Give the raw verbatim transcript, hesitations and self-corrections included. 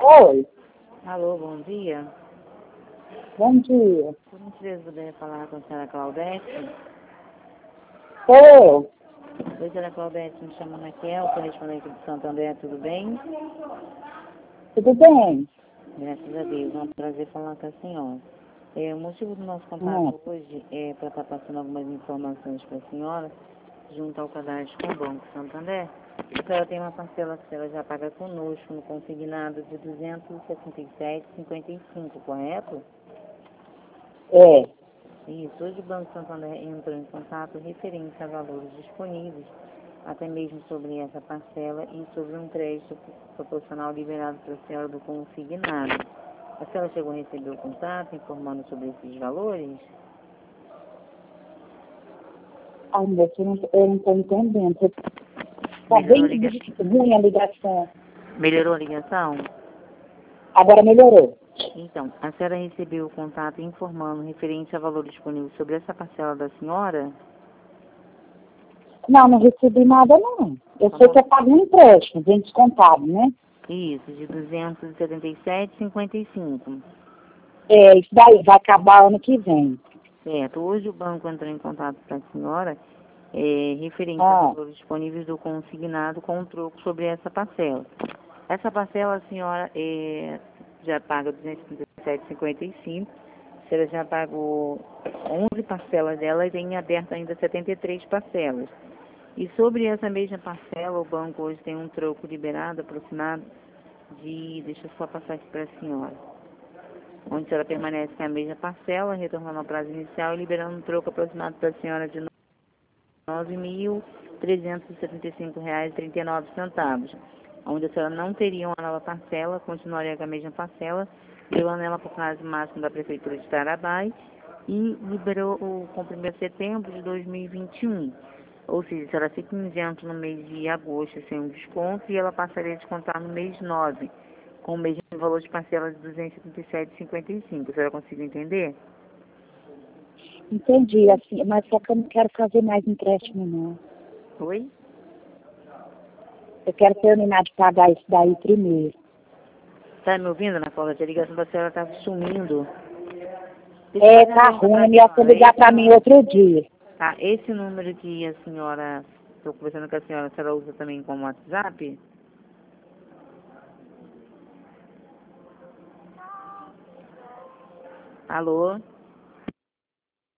Oi, Alô, bom dia. bom dia. Por gentileza, poderia falar com a senhora Claudete? Sou eu. Oi, senhora Claudete, me chamo Raquel, correspondente de Santo André, tudo bem? Tudo bem? Graças a Deus, é um prazer falar com a senhora. É, o motivo do nosso Hum. contato hoje é para estar passando algumas informações para a senhora, junto ao cadastro com o Banco Santander. A senhora tem uma parcela que a senhora já paga conosco no consignado de duzentos e setenta e sete reais e cinquenta e cinco centavos, correto? É. Isso, hoje o Banco Santander entrou em contato referente a valores disponíveis, até mesmo sobre essa parcela e sobre um crédito proporcional liberado para a senhora do consignado. A senhora chegou a receber o contato informando sobre esses valores? Ai, meu Deus, eu não eu não estou entendendo. Está Melhorou a bem ligação? ruim a ligação. Melhorou a ligação? Agora melhorou. Então, a senhora recebeu o contato informando referente a valor disponível sobre essa parcela da senhora? Não, não recebi nada, não. Eu Tá sei bom. que eu pago um empréstimo, bem descontado, né? Isso, de duzentos e setenta e sete reais e cinquenta e cinco centavos. É, isso daí vai acabar ano que vem. Certo. Hoje o banco entrou em contato com a senhora é, referente a Ah, valores disponíveis do consignado com um troco sobre essa parcela. Essa parcela a senhora é, já paga duzentos e trinta e sete reais e cinquenta e cinco centavos. A senhora já pagou onze parcelas dela e tem aberto ainda setenta e três parcelas. E sobre essa mesma parcela, o banco hoje tem um troco liberado aproximado de, deixa eu só passar aqui para a senhora, onde a senhora permanece com a mesma parcela, retornando ao prazo inicial e liberando um troco aproximado para a senhora de nove mil trezentos e setenta e cinco reais e trinta e nove centavos, onde a senhora não teria uma nova parcela, continuaria com a mesma parcela, levando ela para o prazo máximo da Prefeitura de Tarabai e liberou o cumprimento de setembro de dois mil e vinte e um. Ou seja, a senhora fica isento no mês de agosto sem um desconto e ela passaria a descontar no mês nove, com o mesmo valor de parcela de duzentos e setenta e sete reais e cinquenta e cinco. A senhora conseguiu entender? entendi, assim, mas só que eu não quero fazer mais empréstimo, não. Oi? Eu quero terminar de pagar isso daí primeiro. Tá me ouvindo, Ana Paula? A ligação da senhora tá sumindo. Deixa eu É, fazer uma tá pergunta pra ruim, é melhor você senhora. ligar Esse pra mim número, outro dia. tá, esse número que a senhora, estou conversando com a senhora, a senhora usa também como WhatsApp? Alô?